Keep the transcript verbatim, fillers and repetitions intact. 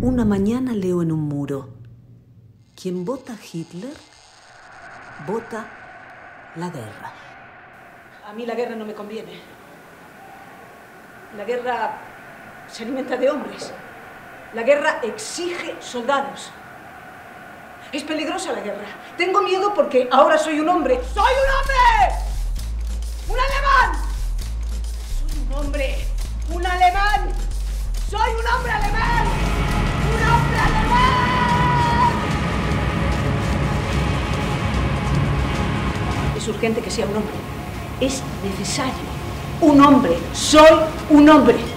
Una mañana leo en un muro: quien vota a Hitler, vota la guerra. A mí la guerra no me conviene. La guerra se alimenta de hombres. La guerra exige soldados. Es peligrosa la guerra. Tengo miedo porque ahora soy un hombre. ¡Soy un hombre! ¡Un alemán! ¡Soy un hombre! ¡Un alemán! ¡Soy un hombre alemán! ¡Un hombre alemán! Es urgente que sea un hombre. Es necesario. Un hombre. Soy un hombre.